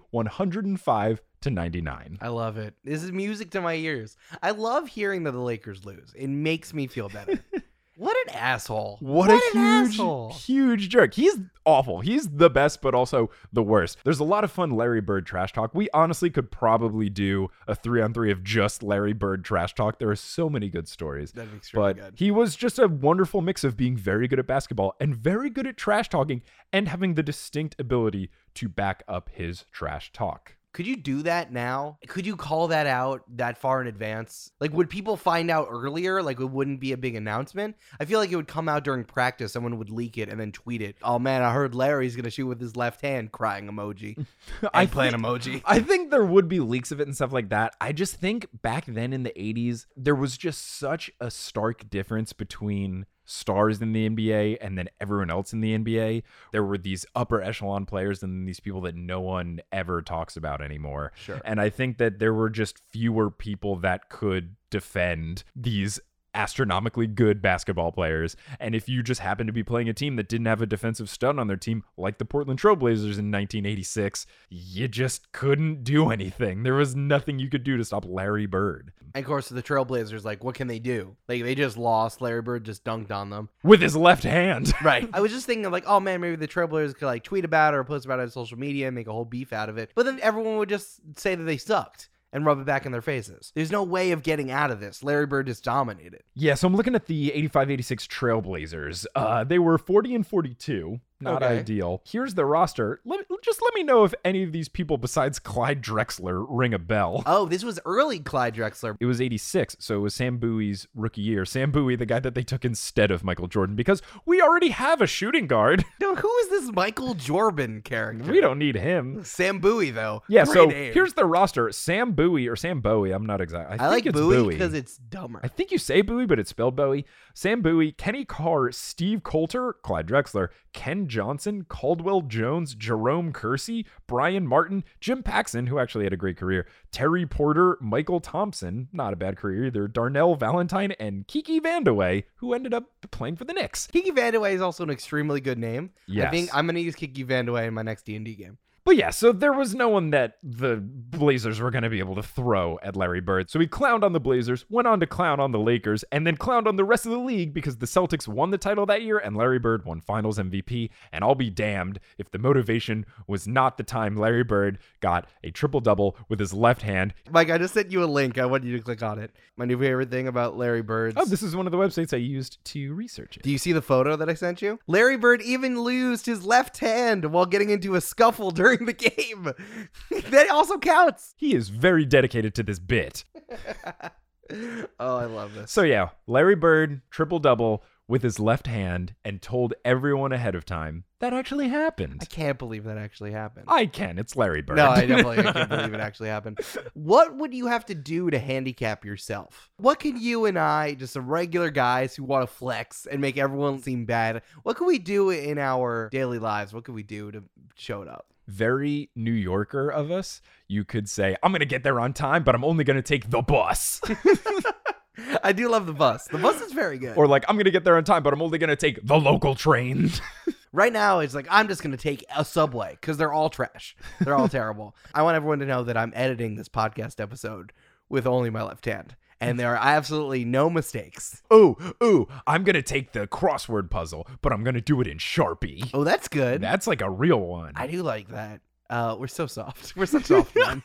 105-99. I love it. This is music to my ears. I love hearing that the Lakers lose. It makes me feel better. What an asshole. What an a asshole. huge jerk. He's awful. He's the best, but also the worst. There's a lot of fun Larry Bird trash talk. We honestly could probably do a 3-on-3 of just Larry Bird trash talk. There are so many good stories. That'd be extremely good. He was just a wonderful mix of being very good at basketball and very good at trash talking and having the distinct ability to back up his trash talk. Could you do that now? Could you call that out that far in advance? Like, would people find out earlier? Like, it wouldn't be a big announcement? I feel like it would come out during practice. Someone would leak it and then tweet it. Oh, man, I heard Larry's going to shoot with his left hand, crying emoji. I play an emoji. I think there would be leaks of it and stuff like that. I just think back then in the 80s, there was just such a stark difference between stars in the NBA and then everyone else in the NBA. There were these upper echelon players and then these people that no one ever talks about anymore. Sure. And I think that there were just fewer people that could defend these astronomically good basketball players. And if you just happen to be playing a team that didn't have a defensive stud on their team, like the Portland Trailblazers in 1986, you just couldn't do anything. There was nothing you could do to stop Larry Bird. And of course, the Trailblazers, like, what can they do? Like, they just lost. Larry Bird just dunked on them. With his left hand. Right. I was just thinking, like, oh, man, maybe the Trailblazers could, like, tweet about it or post about it on social media and make a whole beef out of it. But then everyone would just say that they sucked and rub it back in their faces. There's no way of getting out of this. Larry Bird just dominated. Yeah, so I'm looking at the 85-86 Trailblazers. They were 40-42. Not Okay. ideal. Here's the roster. Let me know if any of these people besides Clyde Drexler ring a bell. Oh, this was early Clyde Drexler. It was 86, so it was Sam Bowie's rookie year. Sam Bowie, the guy that they took instead of Michael Jordan, because we already have a shooting guard. No, who is this Michael Jordan character? We don't need him. Sam Bowie, though. Yeah, Great so name. here's the roster. Sam Bowie, or Sam Bowie, I'm not exact. I think like it's Bowie because it's dumber. I think you say Bowie, but it's spelled Bowie. Sam Bowie, Kenny Carr, Steve Coulter, Clyde Drexler, Ken Johnson, Caldwell Jones, Jerome Kersey, Brian Martin, Jim Paxson, who actually had a great career, Terry Porter, Michael Thompson, not a bad career either, Darnell Valentine, and Kiki Vandeweghe, who ended up playing for the Knicks. Kiki Vandeweghe is also an extremely good name. Yes. I think I'm going to use Kiki Vandeweghe in my next D&D game. But yeah, so there was no one that the Blazers were going to be able to throw at Larry Bird. So he clowned on the Blazers, went on to clown on the Lakers, and then clowned on the rest of the league because the Celtics won the title that year and Larry Bird won Finals MVP. And I'll be damned if the motivation was not the time Larry Bird got a triple-double with his left hand. Mike, I just sent you a link. I want you to click on it. My new favorite thing about Larry Bird's... Oh, this is one of the websites I used to research it. Do you see the photo that I sent you? Larry Bird even used his left hand while getting into a scuffle during the game. That also counts. He is very dedicated to this bit. Oh, I love this. So yeah, Larry Bird, triple-double with his left hand and told everyone ahead of time that actually happened. I can't believe that actually happened. I can. It's Larry Bird. No, I can't believe it actually happened. What would you have to do to handicap yourself? What can you and I, just some regular guys who want to flex and make everyone seem bad, what can we do in our daily lives? What can we do to show it up? Very New Yorker of us, you could say, I'm going to get there on time, but I'm only going to take the bus. I do love the bus. The bus is very good. Or like, I'm going to get there on time, but I'm only going to take the local train. Right now, it's like, I'm just going to take a subway because they're all trash. They're all terrible. I want everyone to know that I'm editing this podcast episode with only my left hand. And there are absolutely no mistakes. Ooh, I'm going to take the crossword puzzle, but I'm going to do it in Sharpie. Oh, that's good. That's like a real one. I do like that. We're so soft. We're such soft men.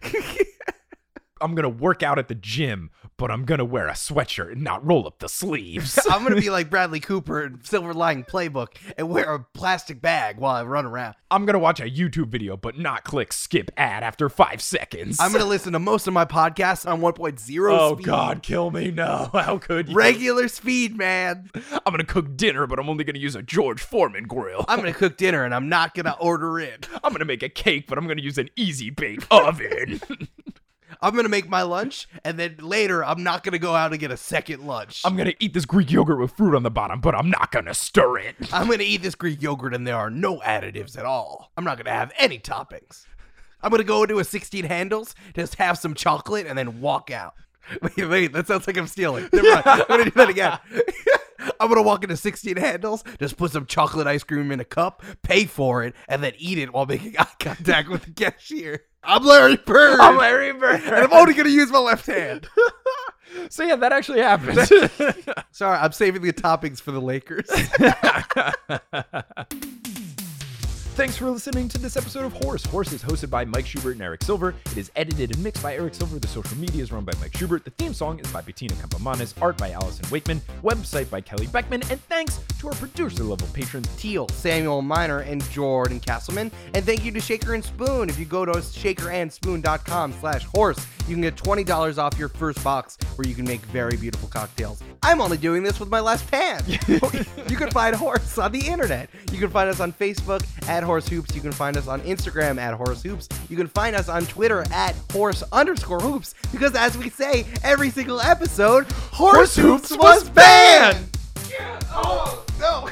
I'm going to work out at the gym, but I'm going to wear a sweatshirt and not roll up the sleeves. I'm going to be like Bradley Cooper in Silver Lining Playbook and wear a plastic bag while I run around. I'm going to watch a YouTube video, but not click skip ad after 5 seconds. I'm going to listen to most of my podcasts on 1.0 Oh, speed. God, kill me. No. How could you? Regular speed, man. I'm going to cook dinner, but I'm only going to use a George Foreman grill. I'm going to cook dinner and I'm not going to order in. I'm going to make a cake, but I'm going to use an easy bake oven. I'm going to make my lunch, and then later I'm not going to go out and get a second lunch. I'm going to eat this Greek yogurt with fruit on the bottom, but I'm not going to stir it. I'm going to eat this Greek yogurt, and there are no additives at all. I'm not going to have any toppings. I'm going to go into a 16 handles, just have some chocolate, and then walk out. Wait, that sounds like I'm stealing. Never mind. I'm going to do that again. I'm going to walk into 16 handles, just put some chocolate ice cream in a cup, pay for it, and then eat it while making eye contact with the cashier. I'm Larry Bird. I'm Larry Bird. And I'm only going to use my left hand. So yeah, that actually happened. Sorry, I'm saving the toppings for the Lakers. Thanks for listening to this episode of Horse. Horse is hosted by Mike Schubert and Eric Silver. It is edited and mixed by Eric Silver. The social media is run by Mike Schubert. The theme song is by Bettina Campomanes. Art by Allison Wakeman. Website by Kelly Beckman. And thanks to our producer-level patrons, Teal, Samuel Miner, and Jordan Castleman. And thank you to Shaker and Spoon. If you go to shakerandspoon.com/horse, you can get $20 off your first box where you can make very beautiful cocktails. I'm only doing this with my left hand. You can find Horse on the internet. You can find us on Facebook at Horse Hoops. You can find us on Instagram at Horse Hoops. You can find us on Twitter at Horse_Hoops. Because as we say every single episode, Horse Hoops was banned! Yeah. Oh, no.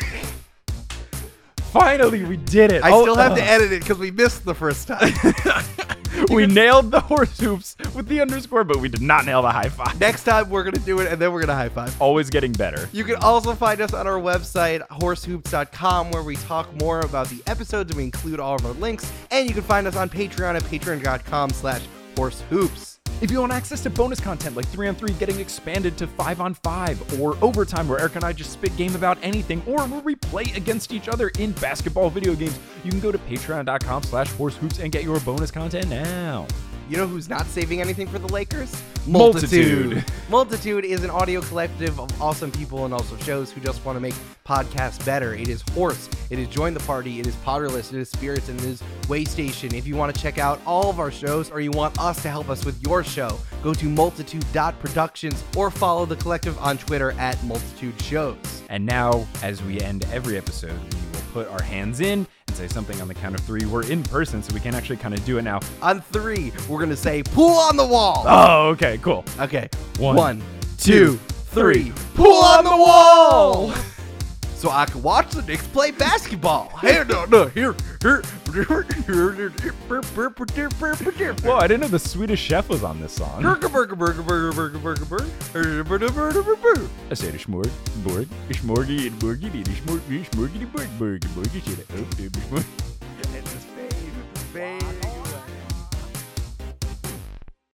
finally we did it. I still have to edit it because we missed the first time. We nailed the horse hoops with the underscore, but we did not nail the high five. Next time we're going to do it, and then we're going to high five. Always getting better. You can also find us on our website, horsehoops.com, where we talk more about the episodes and we include all of our links. And you can find us on Patreon at patreon.com/horsehoops. If you want access to bonus content like 3-on-3 getting expanded to 5-on-5, or Overtime where Eric and I just spit game about anything, or where we play against each other in basketball video games, you can go to patreon.com/horsehoops and get your bonus content now. You know who's not saving anything for the Lakers? Multitude. Multitude is an audio collective of awesome people and also shows who just want to make podcasts better. It is Horse, it is Join the Party, it is Potterless, it is Spirits, and it is Waystation. If you want to check out all of our shows or you want us to help us with your show, go to multitude.productions or follow the collective on Twitter at Multitude Shows. And now, as we end every episode, we will put our hands in and say something on the count of 3. We're in person, so we can actually kind of do it now. On 3, we're going to say, pull on the wall. Oh, okay, cool. Okay. 1, 2, 3. Pull on the wall! So I can watch the Knicks play basketball. Here. Whoa, I didn't know the Swedish Chef was on this song. Burger. I said a smorg, borg, a smorgy, and borgy, and a smorgy, borg, borg, borg, borg,